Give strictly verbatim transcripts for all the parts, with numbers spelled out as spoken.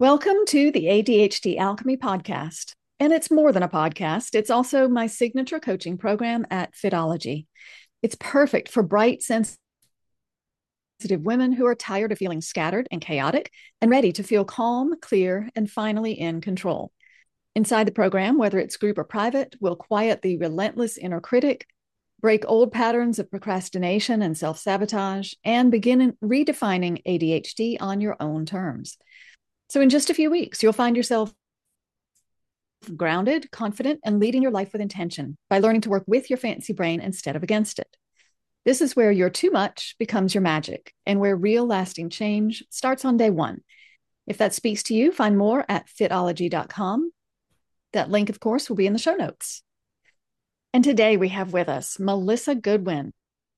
Welcome to the A D H D Alchemy podcast. And it's more than a podcast, it's also my signature coaching program at Fitology. It's perfect for bright, sensitive women who are tired of feeling scattered and chaotic and ready to feel calm, clear, and finally in control. Inside the program, whether it's group or private, we'll quiet the relentless inner critic, break old patterns of procrastination and self sabotage, and begin redefining A D H D on your own terms. So, in just a few weeks, you'll find yourself grounded, confident, and leading your life with intention by learning to work with your fancy brain instead of against it. This is where your too much becomes your magic and where real lasting change starts on day one. If that speaks to you, find more at fitology dot com. That link, of course, will be in the show notes. And today we have with us Melissa Goodwin,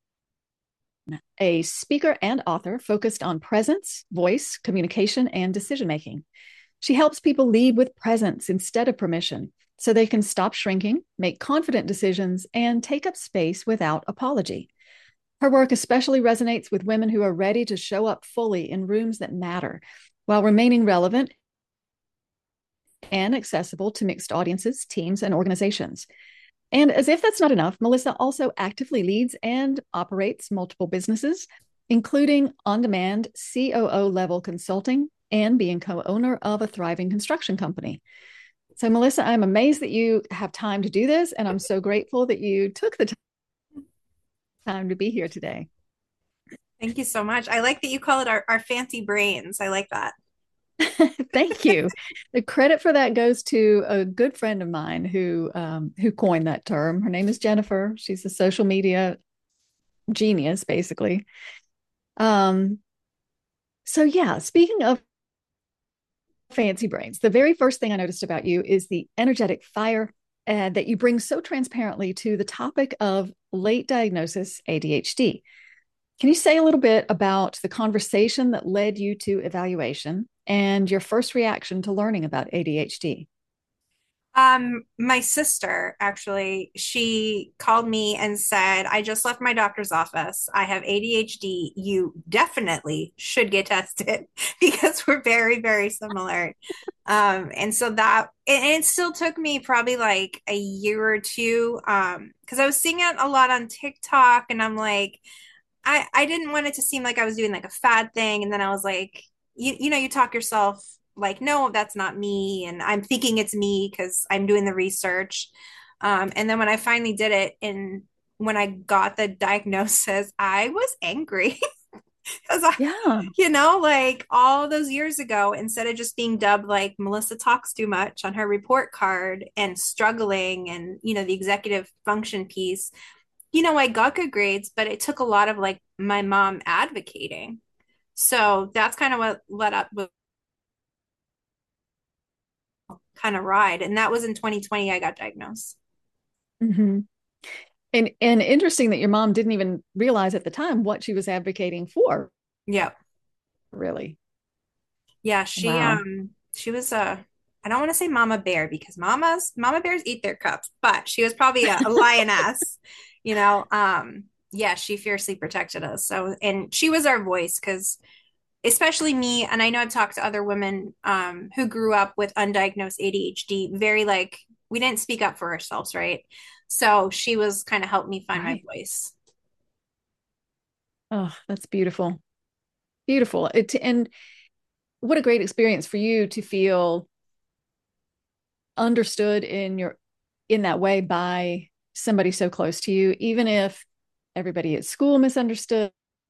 a speaker and author focused on presence, voice, communication, and decision-making. She helps people lead with presence instead of permission so they can stop shrinking, make confident decisions, and take up space without apology. Her work especially resonates with women who are ready to show up fully in rooms that matter while remaining relevant and accessible to mixed audiences, teams, and organizations. And as if that's not enough, Melissa also actively leads and operates multiple businesses, including on-demand C O O level consulting and being co-owner of a thriving construction company. So, Melissa, I'm amazed that you have time to do this, and I'm so grateful that you took the time to be here today. Thank you so much. I like that you call it our, our fancy brains. I like that. Thank you. The credit for that goes to a good friend of mine who um, who coined that term. Her name is Jennifer. She's a social media genius, basically. Um, so yeah, speaking of fancy brains, the very first thing I noticed about you is the energetic fire uh, that you bring so transparently to the topic of late diagnosis A D H D. Can you say a little bit about the conversation that led you to evaluation and your first reaction to learning about A D H D? Um, my sister actually, she called me and said, I just left my doctor's office. I have A D H D. You definitely should get tested because we're very, very similar. Um, and so that, and it still took me probably like a year or two, um, because I was seeing it a lot on TikTok and I'm like, I, I didn't want it to seem like I was doing like a fad thing. And then I was like, you, you know, you talk yourself like, no, that's not me. And I'm thinking it's me because I'm doing the research. Um, and then when I finally did it and when I got the diagnosis, I was angry because I, Yeah. you know, like all those years ago, instead of just being dubbed like Melissa talks too much on her report card and struggling and, you know, the executive function piece, you know, I got good grades, but it took a lot of like my mom advocating. So that's kind of what led up with kind of ride. And that was in twenty twenty, I got diagnosed. Mm-hmm. And and interesting that your mom didn't even realize at the time what she was advocating for, Yeah. really. Yeah. She, Wow. um, she was a, I don't want to say mama bear because mamas, mama bears eat their cubs, but she was probably a, a lioness, you know. Um, yeah, she fiercely protected us. So, and she was our voice because especially me, and I know I've talked to other women um, who grew up with undiagnosed A D H D, very like we didn't speak up for ourselves, right? So she was kind of helped me find my Right. voice. Oh, that's beautiful. Beautiful. It and what a great experience for you to feel understood in your in that way by somebody so close to you, even if everybody at school misunderstood,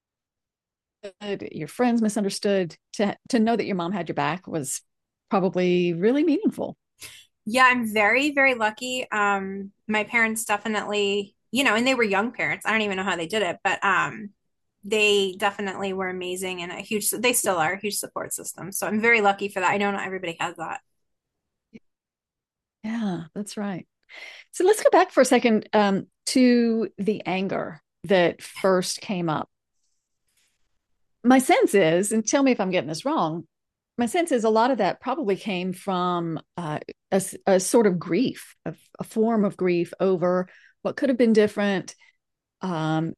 your friends misunderstood, to to know that your mom had your back was probably really meaningful. Yeah, I'm very, very lucky. Um, my parents definitely, you know, and they were young parents. I don't even know how they did it, but um, they definitely were amazing and a huge, they still are a huge support system. So I'm very lucky for that. I know not everybody has that. Yeah, that's right. So let's go back for a second um, to the anger that first came up. My sense is, and tell me if I'm getting this wrong, my sense is a lot of that probably came from uh, a, a sort of grief, a, a form of grief over what could have been different, um,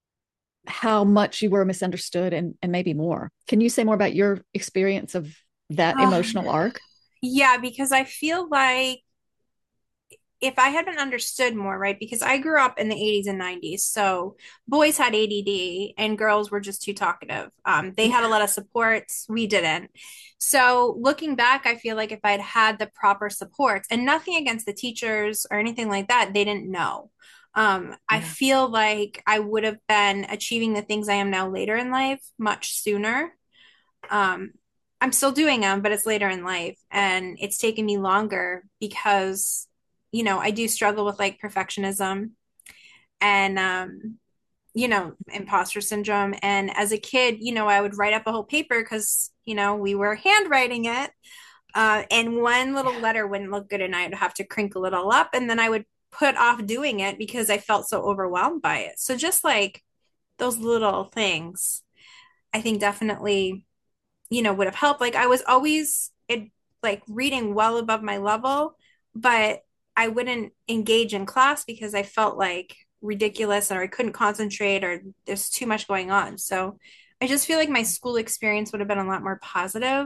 how much you were misunderstood, and, and maybe more. Can you say more about your experience of that Um, emotional arc? yeah, because I feel like if I had been understood more, right? Because I grew up in the eighties and nineties. So boys had A D D and girls were just too talkative. Um, they had a Yeah. lot of supports. We didn't. So looking back, I feel like if I'd had the proper supports and nothing against the teachers or anything like that, they didn't know. Um, I Yeah. feel like I would have been achieving the things I am now later in life much sooner. Um, I'm still doing them, but it's later in life and it's taken me longer because, you know, I do struggle with like perfectionism and, um, you know, imposter syndrome. And as a kid, you know, I would write up a whole paper because, you know, we were handwriting it. Uh, and one little Yeah. letter wouldn't look good and I'd have to crinkle it all up. And then I would put off doing it because I felt so overwhelmed by it. So just like those little things, I think definitely you know, would have helped. Like I was always it, like reading well above my level, but I wouldn't engage in class because I felt like ridiculous or I couldn't concentrate or there's too much going on. So I just feel like my school experience would have been a lot more positive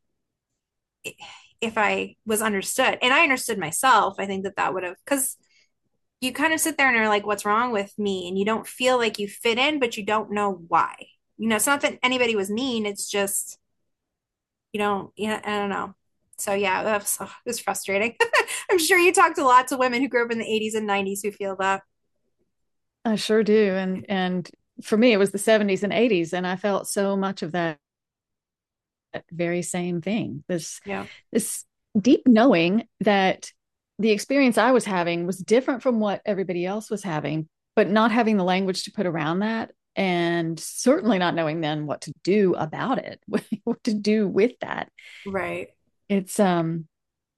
if I was understood. And I understood myself. I think that that would have, because you kind of sit there and are like, what's wrong with me? And you don't feel like you fit in, but you don't know why. You know, it's not that anybody was mean. It's just, you don't, yeah, I don't know. So yeah, that was, oh, it was frustrating. I'm sure you talked to lots of women who grew up in the eighties and nineties who feel that. I sure do. And and for me, it was the seventies and eighties, and I felt so much of that very same thing. This Yeah. this deep knowing that the experience I was having was different from what everybody else was having, but not having the language to put around that, and certainly not knowing then what to do about it, what to do with that. Right. It's um,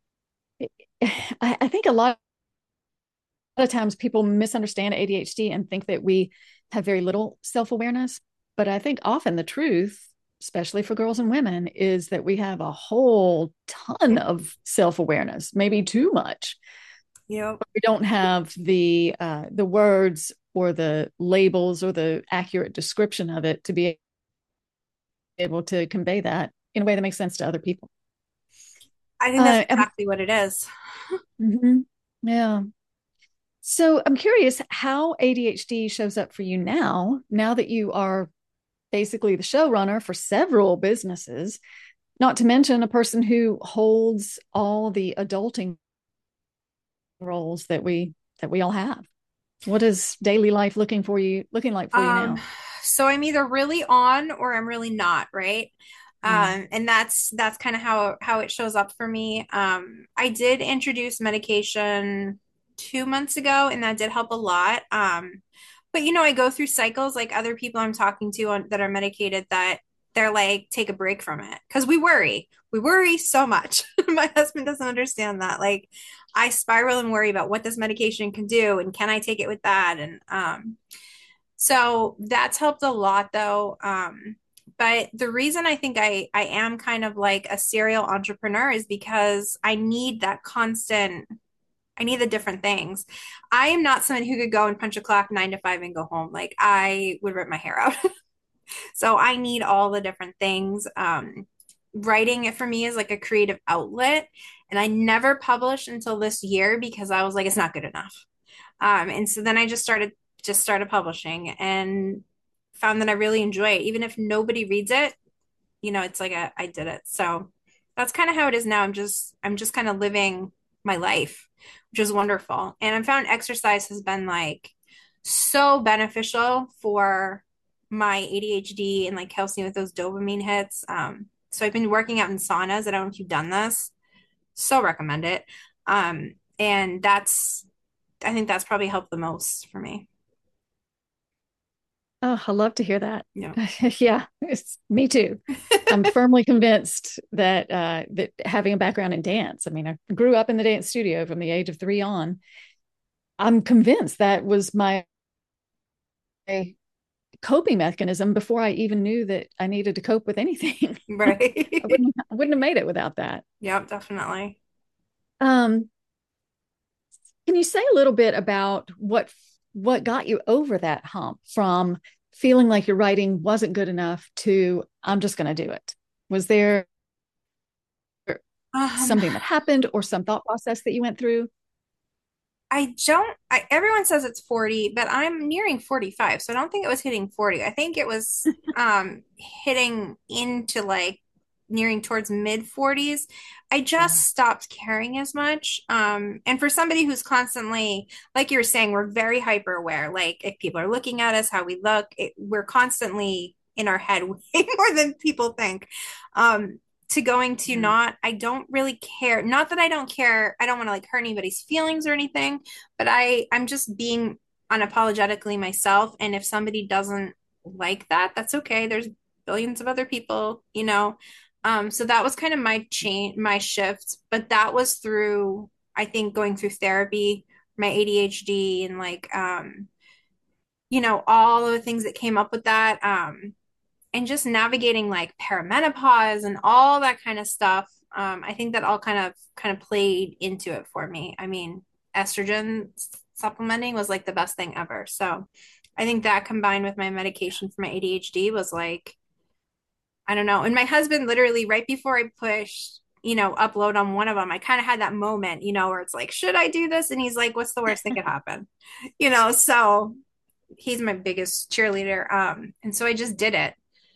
I, I think a lot of times people misunderstand A D H D and think that we have very little self awareness. But I think often the truth, especially for girls and women, is that we have a whole ton of self awareness, maybe too much. Yep. But we don't have the uh, the words or the labels or the accurate description of it to be able to convey that in a way that makes sense to other people. I think that's Uh, exactly what it is. mhm. Yeah. So I'm curious how A D H D shows up for you now, now that you are basically the showrunner for several businesses, not to mention a person who holds all the adulting roles that we that we all have. What is daily life looking for you looking like for you Um, now? so I'm either really on or I'm really not, right? Mm. Um, and that's that's kind of how how it shows up for me. Um, I did introduce medication two months ago, and that did help a lot. Um, but you know, I go through cycles like other people I'm talking to on, that are medicated that they're like, take a break from it because we worry. We worry so much. My husband doesn't understand that. Like, I spiral and worry about what this medication can do and can I take it with that? And um, so that's helped a lot though. Um, but the reason I think I I am kind of like a serial entrepreneur is because I need that constant, I need the different things. I am not someone who could go and punch a clock nine to five and go home. Like I would rip my hair out. So I need all the different things. Um, writing it for me is like a creative outlet. And I never published until this year because I was like, it's not good enough. Um, and so then I just started just started publishing and found that I really enjoy it. Even if nobody reads it, you know, it's like a, I did it. So that's kind of how it is now. I'm just I'm just kind of living my life, which is wonderful. And I found exercise has been like so beneficial for my A D H D and like helps me with those dopamine hits. Um, so I've been working out in saunas. I don't know if you've done this. So recommend it. Um, and that's I think that's probably helped the most for me. Oh, I love to hear that. Yeah. Yeah, it's me too. I'm firmly convinced that uh, that having a background in dance, I mean, I grew up in the dance studio from the age of three on. I'm convinced that was my coping mechanism before I even knew that I needed to cope with anything. I Right. wouldn't I wouldn't have made it without that. Yep, definitely. Um, can you say a little bit about what what got you over that hump from feeling like your writing wasn't good enough to I'm just going to do it? Was there Um, something that happened or some thought process that you went through? I don't, I, everyone says it's forty, but I'm nearing forty-five. So I don't think it was hitting forty. I think it was um hitting into like nearing towards mid forties. I just Yeah. stopped caring as much. Um, and for somebody who's constantly, like you were saying, we're very hyper aware. Like if people are looking at us, how we look, it, we're constantly in our head way more than people think. Um, to going to Yeah. not, I don't really care. Not that I don't care. I don't want to like hurt anybody's feelings or anything, but I I'm just being unapologetically myself. And if somebody doesn't like that, that's okay. There's billions of other people, you know. Um, so that was kind of my change, my shift. But that was through, I think, going through therapy, my A D H D, and like um, you know, all of the things that came up with that. Um, and just navigating like perimenopause and all that kind of stuff. Um, I think that all kind of kind of played into it for me. I mean, estrogen supplementing was like the best thing ever. So I think that combined with my medication for my A D H D was like, I don't know. And my husband literally right before I pushed, you know, upload on one of them, I kind of had that moment, you know, where it's like, should I do this? And he's like, what's the worst that could happen? You know, so he's my biggest cheerleader. Um, and so I just did it.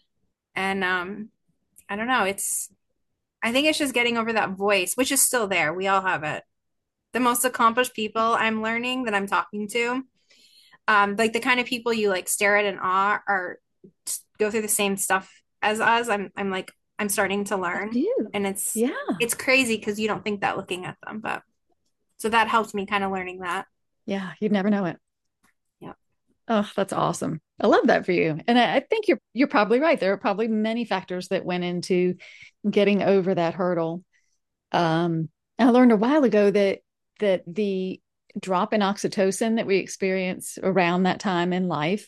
And um, I don't know. It's, I think it's just getting over that voice, which is still there. We all have it. The most accomplished people I'm learning that I'm talking to, um, like the kind of people you like stare at in awe or go through the same stuff as us. I'm, I'm like, I'm starting to I learn, do. and it's, Yeah. it's crazy because you don't think that looking at them, but so that helped me kind of learning that. Yeah. You'd never know it. Yeah. Oh, that's awesome. I love that for you. And I, I think you're you're probably right. There are probably many factors that went into getting over that hurdle. Um, I learned a while ago that that the drop in oxytocin that we experience around that time in life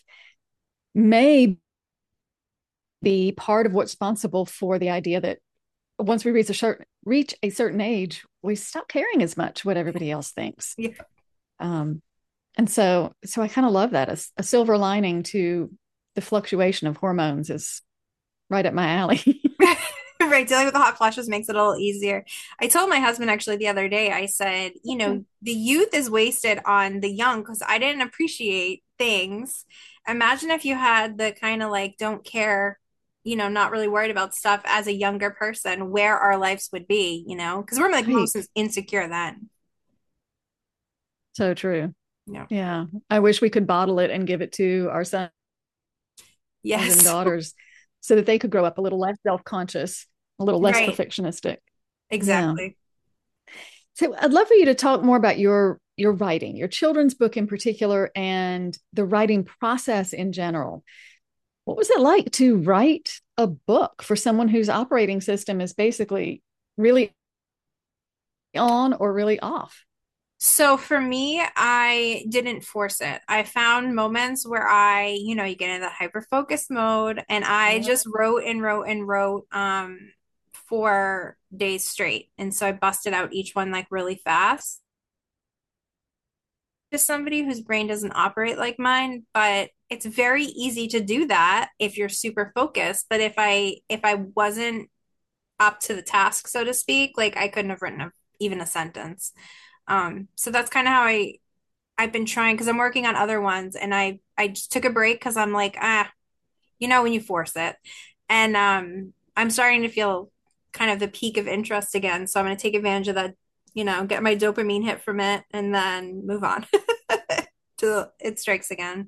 may be part of what's responsible for the idea that once we reach a certain reach a certain age, we stop caring as much what everybody else thinks. Yeah. Um, and so, so I kind of love that. A, a silver lining to the fluctuation of hormones is right up my alley. Right, dealing with the hot flashes makes it a little easier. I told my husband actually the other day, I said, you know, the youth is wasted on the young because I didn't appreciate things. Imagine if you had the kind of like don't care, you know, not really worried about stuff as a younger person, where our lives would be, you know, because we're like most Right. insecure then. So true. Yeah. Yeah. I wish we could bottle it and give it to our sons and Yes. daughters so that they could grow up a little less self-conscious, a little less Right. perfectionistic. Yeah. Exactly. So I'd love for you to talk more about your your writing, your children's book in particular, and the writing process in general. What was it like to write a book for someone whose operating system is basically really on or really off? So for me, I didn't force it. I found moments where I, you know, you get in that hyper focused mode and I Yeah. just wrote and wrote and wrote um for days straight. And so I busted out each one like really fast. Just somebody whose brain doesn't operate like mine, but it's very easy to do that if you're super focused. But if I if I wasn't up to the task, so to speak, like I couldn't have written a, even a sentence. Um, so that's kind of how I I've been trying because I'm working on other ones and I I just took a break because I'm like, ah, you know, when you force it. And um I'm starting to feel kind of the peak of interest again. So I'm gonna take advantage of that, you know, get my dopamine hit from it and then move on till it strikes again.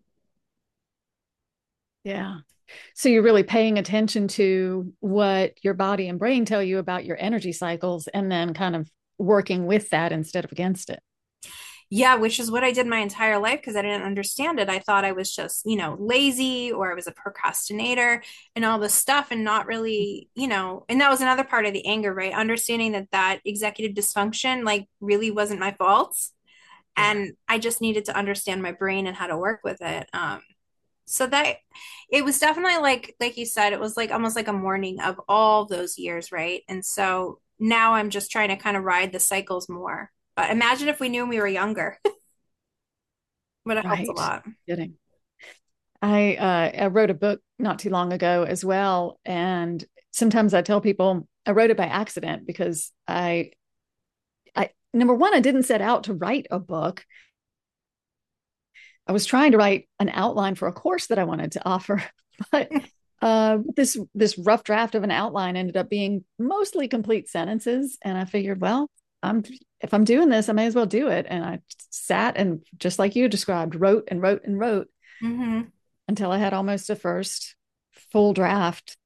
Yeah. So you're really paying attention to what your body and brain tell you about your energy cycles and then kind of working with that instead of against it. Yeah, which is what I did my entire life because I didn't understand it. I thought I was just, you know, lazy or I was a procrastinator and all this stuff and not really, you know, and that was another part of the anger, right? Understanding that that executive dysfunction like really wasn't my fault Yeah. and I just needed to understand my brain and how to work with it. Um, so that it was definitely like, like you said, it was like almost like a mourning of all those years, right? And so now I'm just trying to kind of ride the cycles more. But imagine if we knew when we were younger. Would have helped a Right. lot. Kidding. I uh, I wrote a book not too long ago as well, and sometimes I tell people I wrote it by accident because I, I, number one, I didn't set out to write a book. I was trying to write an outline for a course that I wanted to offer, but uh, this this rough draft of an outline ended up being mostly complete sentences, and I figured, well, I'm if I'm doing this, I may as well do it. And I sat and, just like you described, wrote and wrote and wrote Mm-hmm. until I had almost a first full draft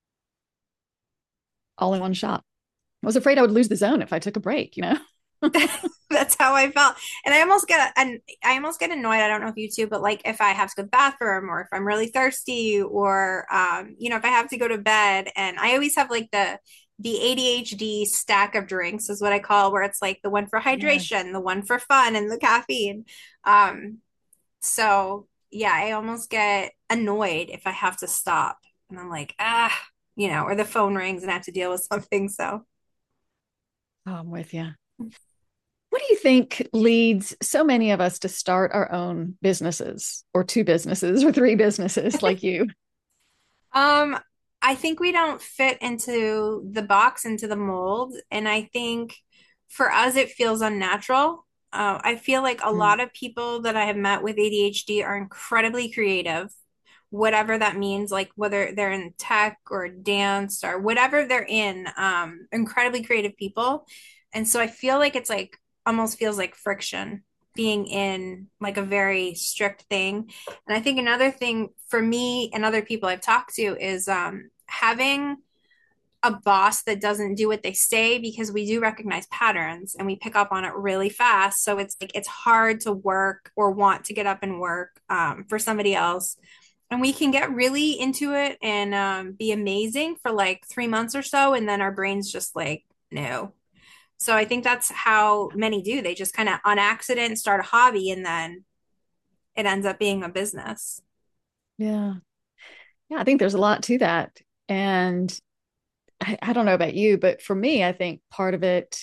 all in one shot. I was afraid I would lose the zone if I took a break, you know? That's how I felt. And I almost get and I almost get annoyed. I don't know if you too, but like if I have to go to the bathroom or if I'm really thirsty or um, you know, if I have to go to bed and I always have like the the A D H D stack of drinks is what I call where it's like the one for Yeah. hydration, the one for fun and the caffeine. Um, so yeah, I almost get annoyed if I have to stop and I'm like, ah, you know, or the phone rings and I have to deal with something. So Oh, I'm with you. What do you think leads so many of us to start our own businesses or two businesses or three businesses like you? Um, I think we don't fit into the box, into the mold, and I think for us it feels unnatural. Uh, I feel like a Mm. lot of people that I have met with A D H D are incredibly creative, whatever that means, like whether they're in tech or dance or whatever they're in, um, incredibly creative people. And so I feel like it's like almost feels like friction being in like a very strict thing. And I think another thing for me and other people I've talked to is um, having a boss that doesn't do what they say because we do recognize patterns and we pick up on it really fast. So it's like it's hard to work or want to get up and work um, for somebody else. And we can get really into it and um, be amazing for like three months or so. And then our brain's just like, no. So I think that's how many do. They just kind of on accident start a hobby and then it ends up being a business. Yeah. Yeah. I think there's a lot to that. And I, I don't know about you, but for me, I think part of it,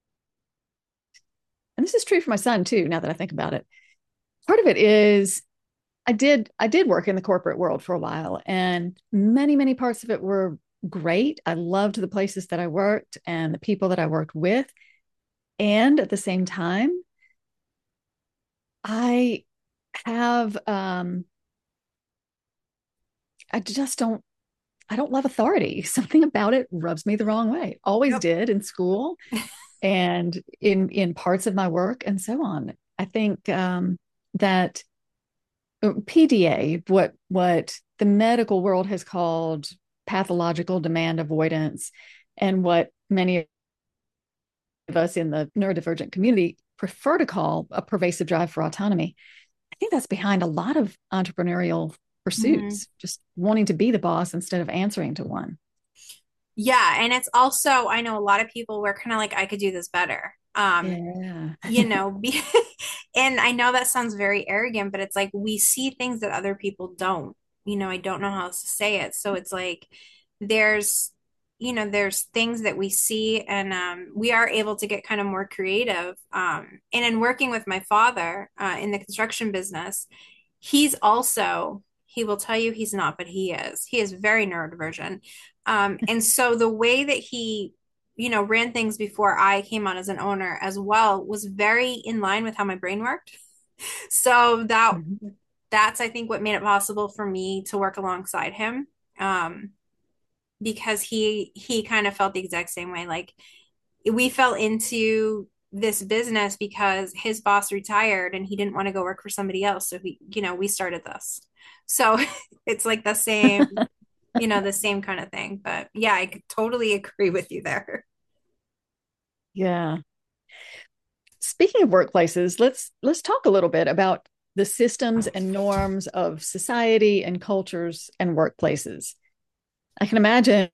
and this is true for my son too, now that I think about it, part of it is I did I did work in the corporate world for a while, and many, many parts of it were great. I loved the places that I worked and the people that I worked with. And at the same time, I have um I just don't I don't love authority. Something about it rubs me the wrong way. Always Yep. did in school and in in parts of my work and so on. I think um that P D A, what what the medical world has called pathological demand avoidance, and what many of us in the neurodivergent community prefer to call a pervasive drive for autonomy. I think that's behind a lot of entrepreneurial Mhm. pursuits, just wanting to be the boss instead of answering to one. Yeah, and it's also I know a lot of people were kind of like I could do this better. Um, Yeah. you know, be, and I know that sounds very arrogant, but it's like we see things that other people don't. You know, I don't know how else to say it. So it's like there's, you know, there's things that we see and um, we are able to get kind of more creative. Um, and in working with my father uh, in the construction business, he's also, he will tell you he's not, but he is. He is very neurodivergent. Um, and so the way that he you know, ran things before I came on as an owner as well was very in line with how my brain worked. So that Mhm. that's I think what made it possible for me to work alongside him. Um, because he he kind of felt the exact same way. Like we fell into this business because his boss retired and he didn't want to go work for somebody else. So we, you know, we started this. So it's like the same, you know, the same kind of thing. But yeah, I could totally agree with you there. Yeah. Speaking of workplaces, let's let's talk a little bit about the systems and norms of society and cultures and workplaces. I can imagine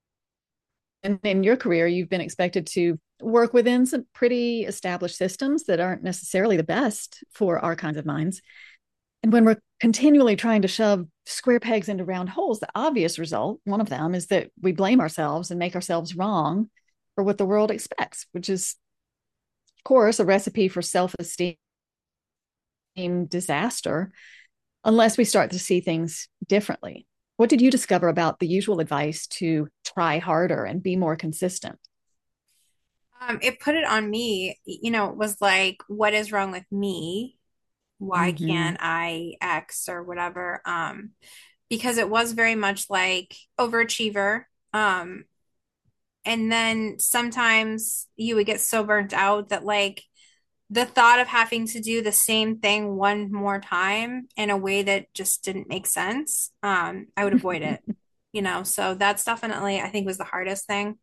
in, in your career, you've been expected to work within some pretty established systems that aren't necessarily the best for our kinds of minds. And when we're continually trying to shove square pegs into round holes, the obvious result, one of them, is that we blame ourselves and make ourselves wrong for what the world expects, which is, of course, a recipe for self esteem disaster unless we start to see things differently. What did you discover about the usual advice to try harder and be more consistent? Um, it put it on me, you know, it was like, what is wrong with me? Why Mm-hmm. can't I X or whatever? Um, because it was very much like overachiever. Um, and then sometimes you would get so burnt out that like the thought of having to do the same thing one more time in a way that just didn't make sense, um, I would avoid it, you know. So that's definitely, I think, was the hardest thing.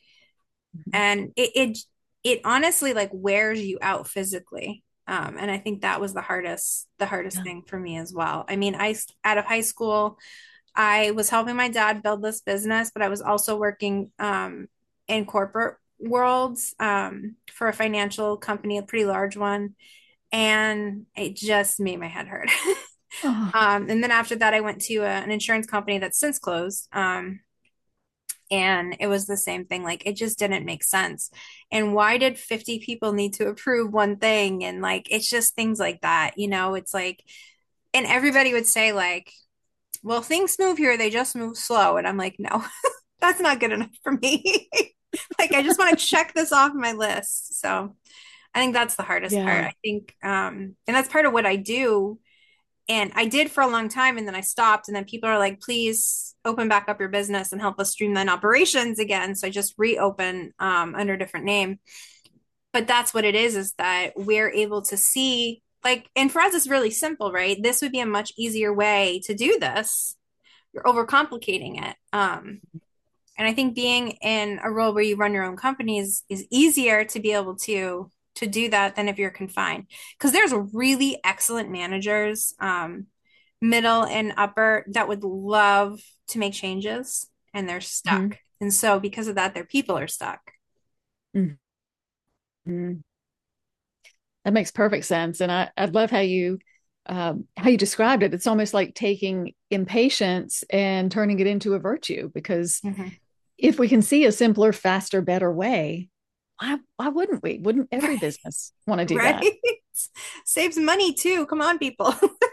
And it it it honestly like wears you out physically. Um, and I think that was the hardest the hardest Yeah. thing for me as well. I mean, I out of high school, I was helping my dad build this business, but I was also working um, in corporate worlds um, for a financial company, a pretty large one, and it just made my head hurt. Oh, Um, and then after that, I went to a, an insurance company that's since closed. Um, and it was the same thing. Like, it just didn't make sense. And why did fifty people need to approve one thing? And like, it's just things like that. You know, it's like, and everybody would say, like, well, things move here, they just move slow. And I'm like, no, that's not good enough for me. Like, I just want to check this off my list. So I think that's the hardest part. yeah. I think, um, and that's part of what I do. And I did for a long time, and then I stopped. And then people are like, please open back up your business and help us streamline operations again. So I just reopen um, under a different name. But that's what it is, is that we're able to see, like, and for us, it's really simple, right? This would be a much easier way to do this. You're overcomplicating it. Um, and I think being in a role where you run your own company is, is easier to be able to to do that than if you're confined. Because there's really excellent managers, um, middle and upper, that would love to make changes and they're Mm-hmm. stuck. And so because of that, their people are stuck. Mm-hmm. That makes perfect sense. And I, I love how you um, how you described it. It's almost like taking impatience and turning it into a virtue, because Mhm. if we can see a simpler, faster, better way, why why wouldn't we? Wouldn't every business want to do Right? that? Saves money too. Come on, people.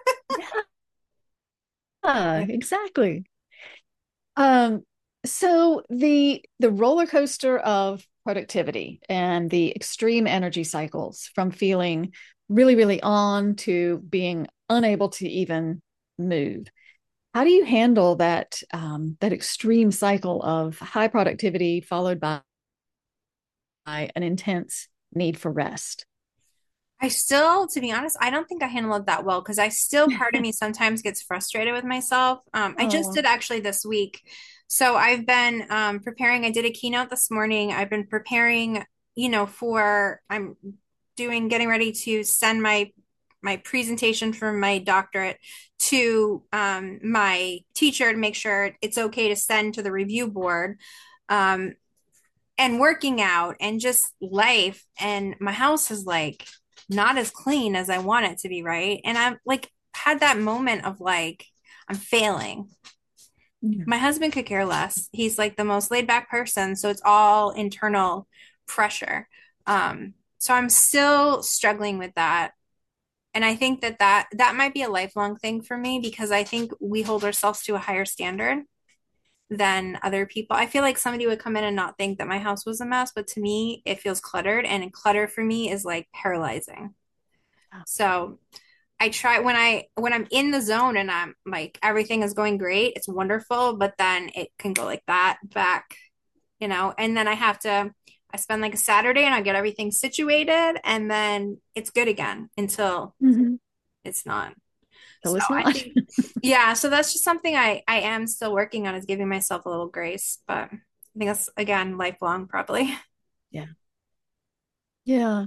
Yeah, Yeah. exactly. Um, so the the roller coaster of productivity and the extreme energy cycles, from feeling really, really on to being unable to even move. How do you handle that um, that extreme cycle of high productivity followed by an intense need for rest? I still, to be honest, I don't think I handle it that well because I still, part of me sometimes gets frustrated with myself. Um, I just Oh, did actually this week. So I've been um, preparing, I did a keynote this morning. I've been preparing, you know, for, I'm doing, getting ready to send my my presentation for my doctorate to um, my teacher to make sure it's okay to send to the review board. Um, and working out and just life. And my house is like not as clean as I want it to be, right? And I'm like, had that moment of like, I'm failing. yeah. My husband could care less. He's like the most laid back person. So it's all internal pressure. Um, so I'm still struggling with that. And I think that, that that might be a lifelong thing for me because I think we hold ourselves to a higher standard than other people. I feel like somebody would come in and not think that my house was a mess, but to me, it feels cluttered, and clutter for me is like paralyzing. So I try when I when I'm in the zone and I'm like everything is going great, it's wonderful, but then it can go like that back, you know, and then I have to I spend like a Saturday and I get everything situated and then it's good again until Mm-hmm. it's not. So So it's I not. think, yeah, so that's just something I I am still working on, is giving myself a little grace, but I think that's again lifelong probably. Yeah. Yeah.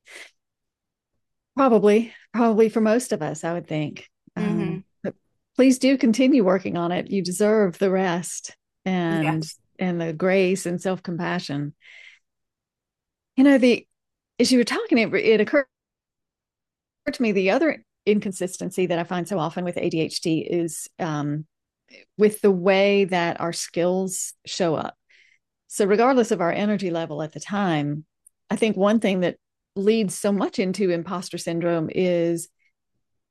Probably, probably for most of us, I would think. Hmm. Um, but please do continue working on it. You deserve the rest and Yes. and the grace and self-compassion. You know, the as you were talking, it, it occurred to me the other inconsistency that I find so often with A D H D is um, with the way that our skills show up. So, regardless of our energy level at the time, I think one thing that leads so much into imposter syndrome is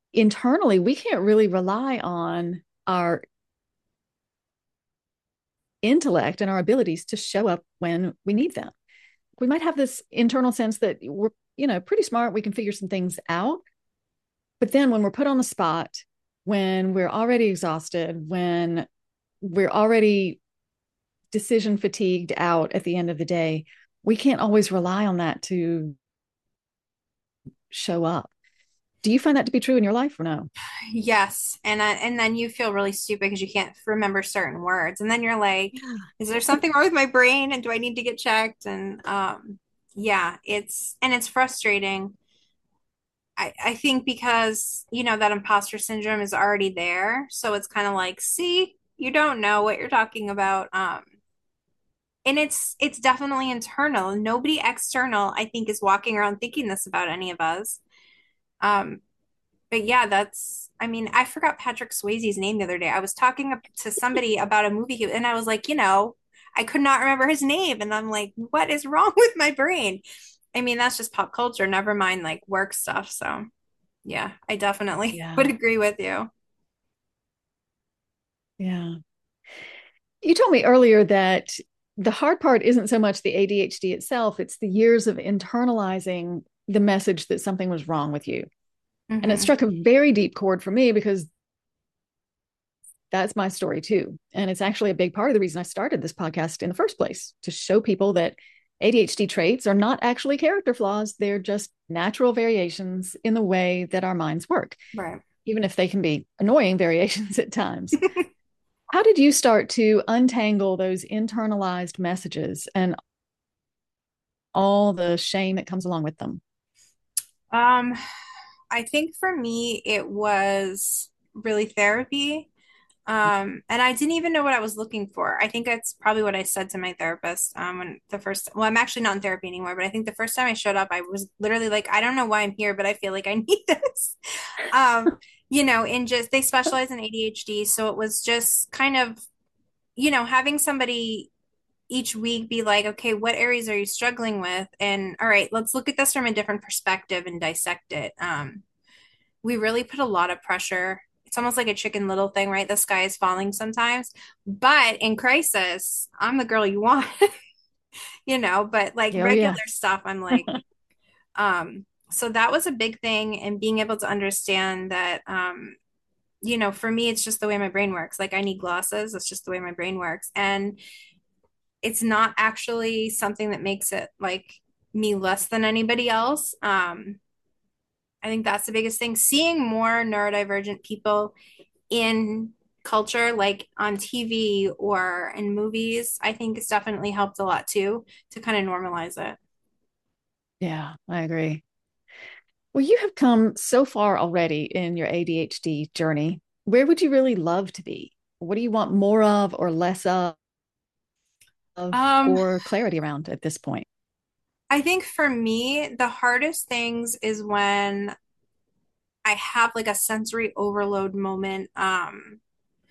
internally, we can't really rely on our intellect and our abilities to show up when we need them. We might have this internal sense that we're, you know, pretty smart, we can figure some things out. But then when we're put on the spot, when we're already exhausted, when we're already decision fatigued out at the end of the day, we can't always rely on that to show up. Do you find that to be true in your life or no? Yes. And uh, and then you feel really stupid because you can't remember certain words. And then you're like, Yeah. is there something wrong with my brain and do I need to get checked? And um yeah, it's and it's frustrating. I, I think because, you know, that imposter syndrome is already there. So it's kind of like, see, you don't know what you're talking about. Um, and it's it's definitely internal. Nobody external, I think, is walking around thinking this about any of us. Um, but yeah, that's, I mean, I forgot Patrick Swayze's name the other day. I was talking to somebody about a movie and I was like, you know, I could not remember his name. And I'm like, what is wrong with my brain? I mean, that's just pop culture, never mind like work stuff. So yeah, I definitely would Yeah. agree with you. Yeah. You told me earlier that the hard part isn't so much the A D H D itself, it's the years of internalizing the message that something was wrong with you. And it Hmm. struck a very deep chord for me because that's my story too. And it's actually a big part of the reason I started this podcast in the first place, to show people that A D H D traits are not actually character flaws. They're just natural variations in the way that our minds work, Right. even if they can be annoying variations at times. How did you start to untangle those internalized messages and all the shame that comes along with them? Um, I think for me, it was really therapy. Um, and I didn't even know what I was looking for. I think that's probably what I said to my therapist um, when the first, well, I'm actually not in therapy anymore, but I think the first time I showed up, I was literally like, I don't know why I'm here, but I feel like I need this. Um, you know, and just they specialize in A D H D. So it was just kind of, you know, having somebody each week be like, okay, what areas are you struggling with? And all right, let's look at this from a different perspective and dissect it. Um, we really put a lot of pressure. It's almost like a chicken little thing, right? The sky is falling sometimes. But in crisis, I'm the girl you want, you know, but like Oh, regular yeah. stuff, I'm like, um, so that was a big thing. And being able to understand that, um, you know, for me, it's just the way my brain works. Like I need glasses. It's just the way my brain works. And it's not actually something that makes it like me less than anybody else. Um, I think that's the biggest thing. Seeing more neurodivergent people in culture, like on T V or in movies, I think it's definitely helped a lot too to kind of normalize it. Yeah, I agree. Well, you have come so far already in your A D H D journey. Where would you really love to be? What do you want more of or less of, Um, or clarity around at this point? I think for me, the hardest things is when I have like a sensory overload moment. Um,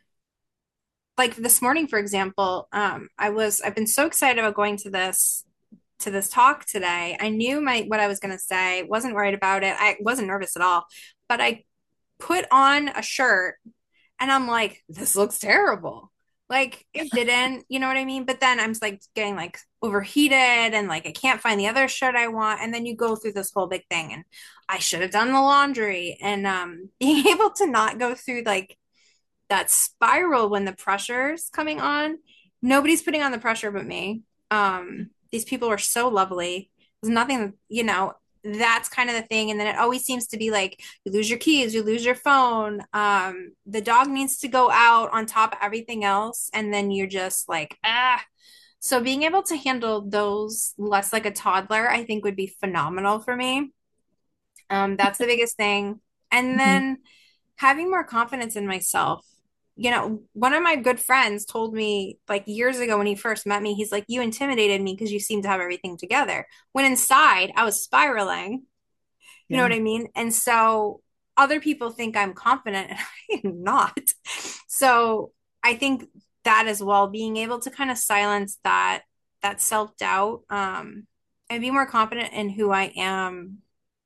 like this morning, for example, um, I was I've been so excited about going to this to this talk today. I knew my what I was going to say, wasn't worried about it. I wasn't nervous at all, but I put on a shirt and I'm like, this looks terrible. Like it didn't, you know what I mean? But then I'm like getting like overheated and like I can't find the other shirt I want. And then you go through this whole big thing and I should have done the laundry. And um being able to not go through like that spiral when the pressure's coming on. Nobody's putting on the pressure but me. Um, these people were so lovely. There's nothing, you know, that's kind of the thing. And then it always seems to be like you lose your keys, you lose your phone. Um, the dog needs to go out on top of everything else. And then you're just like, ah. So being able to handle those less like a toddler, I think would be phenomenal for me. Um, that's the biggest thing. And Mhm. then having more confidence in myself. You know, one of my good friends told me like years ago when he first met me, he's like, you intimidated me because you seem to have everything together. When inside, I was spiraling. You know what Yeah. I mean? And so other people think I'm confident and I am not. So I think that as well, being able to kind of silence that that self-doubt, um, and be more confident in who I am,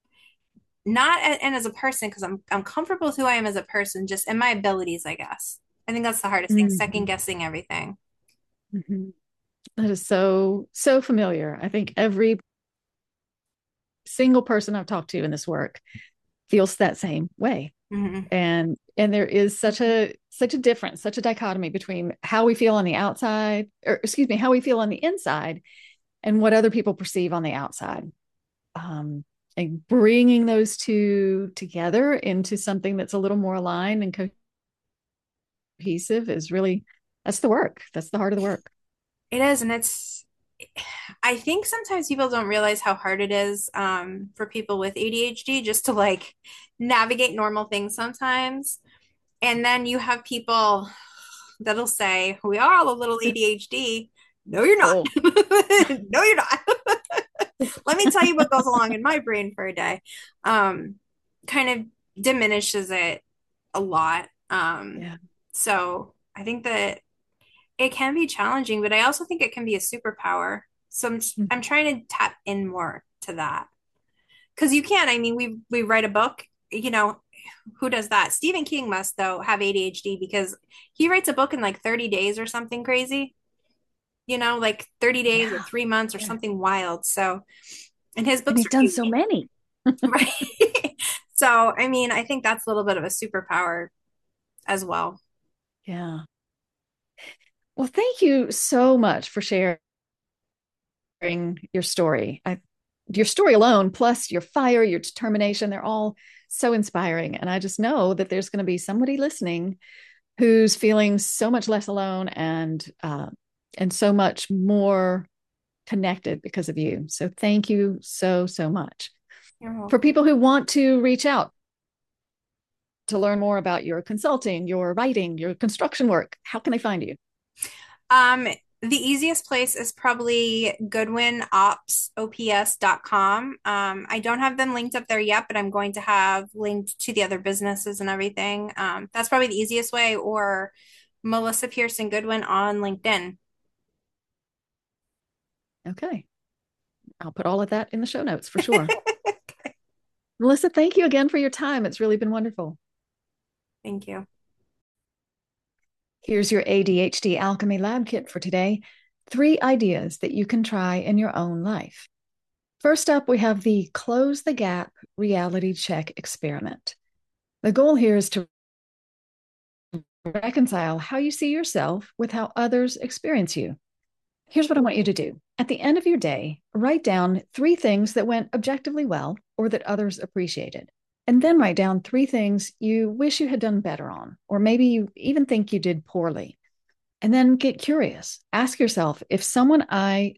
not a, and as a person because I'm I'm comfortable with who I am as a person, just in my abilities, I guess. I think that's the hardest thing, second Mhm. guessing everything. Mm-hmm. That is so, so familiar. I think every single person I've talked to in this work feels that same way. Mm-hmm. And and there is such a such a difference, such a dichotomy between how we feel on the outside, or excuse me, how we feel on the inside and what other people perceive on the outside. Um, and bringing those two together into something that's a little more aligned and cohesive is really, that's the work. That's the heart of the work. It is, and it's, I think sometimes people don't realize how hard it is um, for people with A D H D just to like navigate normal things sometimes. And then you have people that'll say, we are all a little A D H D. No, you're not. Oh, No, you're not. Let me tell you what goes along in my brain for a day. Um, kind of diminishes it a lot. Um, yeah. so I think that it can be challenging, but I also think it can be a superpower. So I'm, I'm trying to tap in more to that because you can. I mean, we we write a book. You know, who does that? Stephen King must though have A D H D because he writes a book in like thirty days or something crazy. You know, like thirty days or Yeah. three months or Yeah. something wild. So, and his And books he's are done so huge, many. right? So, I mean, I think that's a little bit of a superpower as well. Yeah. Well, thank you so much for sharing your story. I, your story alone, plus your fire, your determination, they're all so inspiring. And I just know that there's going to be somebody listening who's feeling so much less alone and uh, and so much more connected because of you. So thank you so, so much. You're For welcome. people who want to reach out to learn more about your consulting, your writing, your construction work, how can they find you? Um, the easiest place is probably goodwin ops o p s dot com. Um, I don't have them linked up there yet, but I'm going to have linked to the other businesses and everything. Um, that's probably the easiest way, or Melissa Pearson Goodwin on LinkedIn. Okay. I'll put all of that in the show notes for sure. Melissa, thank you again for your time. It's really been wonderful. Thank you. Here's your A D H D Alchemy Lab Kit for today. Three ideas that you can try in your own life. First up, we have the Close the Gap Reality Check Experiment. The goal here is to reconcile how you see yourself with how others experience you. Here's what I want you to do. At the end of your day, write down three things that went objectively well or that others appreciated. And then write down three things you wish you had done better on, or maybe you even think you did poorly. And then get curious. Ask yourself, if someone I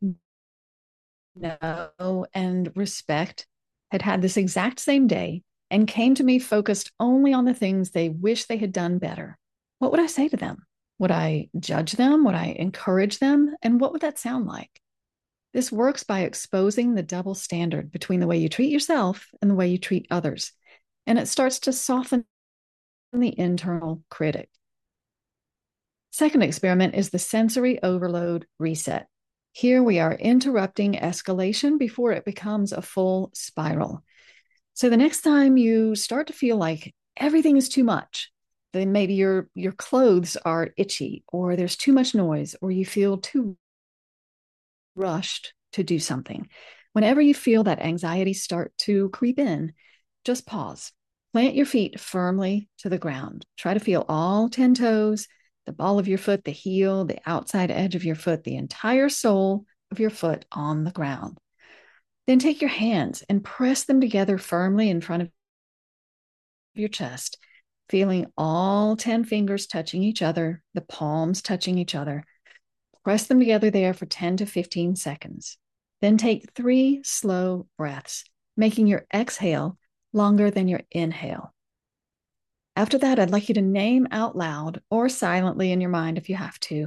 know and respect had had this exact same day and came to me focused only on the things they wish they had done better, what would I say to them? Would I judge them? Would I encourage them? And what would that sound like? This works by exposing the double standard between the way you treat yourself and the way you treat others. And it starts to soften the internal critic. Second experiment is the sensory overload reset. Here we are interrupting escalation before it becomes a full spiral. So the next time you start to feel like everything is too much, then maybe your, your clothes are itchy, or there's too much noise, or you feel too rushed to do something. Whenever you feel that anxiety start to creep in, just pause. Plant your feet firmly to the ground. Try to feel all ten toes, the ball of your foot, the heel, the outside edge of your foot, the entire sole of your foot on the ground. Then take your hands and press them together firmly in front of your chest, feeling all ten fingers touching each other, the palms touching each other. Press them together there for ten to fifteen seconds. Then take three slow breaths, making your exhale longer than your inhale. After that, I'd like you to name out loud or silently in your mind if you have to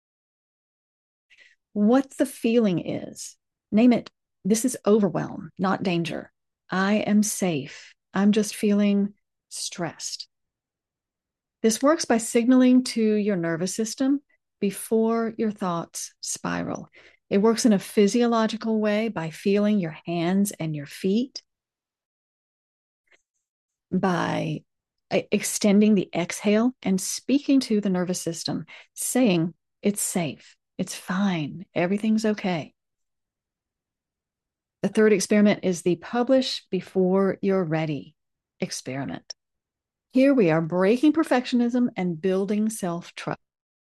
what the feeling is. Name it. This is overwhelm, not danger. I am safe. I'm just feeling stressed. This works by signaling to your nervous system before your thoughts spiral. It works in a physiological way by feeling your hands and your feet, by extending the exhale and speaking to the nervous system, saying it's safe. It's fine. Everything's okay. The third experiment is the publish before you're ready experiment. Here we are breaking perfectionism and building self-trust.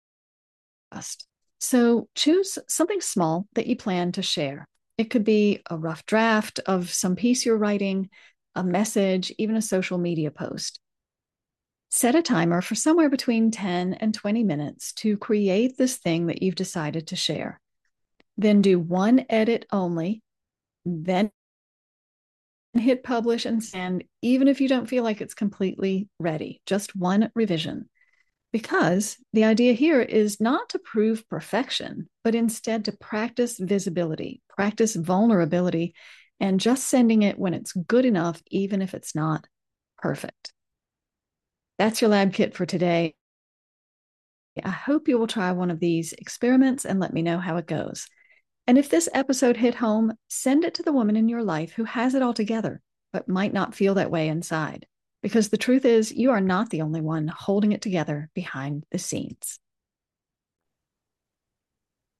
So choose something small that you plan to share. It could be a rough draft of some piece you're writing, a message, even a social media post. Set a timer for somewhere between ten and twenty minutes to create this thing that you've decided to share. Then do one edit only, then hit publish and send, even if you don't feel like it's completely ready, just one revision. Because the idea here is not to prove perfection, but instead to practice visibility, practice vulnerability, and just sending it when it's good enough, even if it's not perfect. That's your lab kit for today. I hope you will try one of these experiments and let me know how it goes. And if this episode hit home, send it to the woman in your life who has it all together, but might not feel that way inside. Because the truth is, you are not the only one holding it together behind the scenes.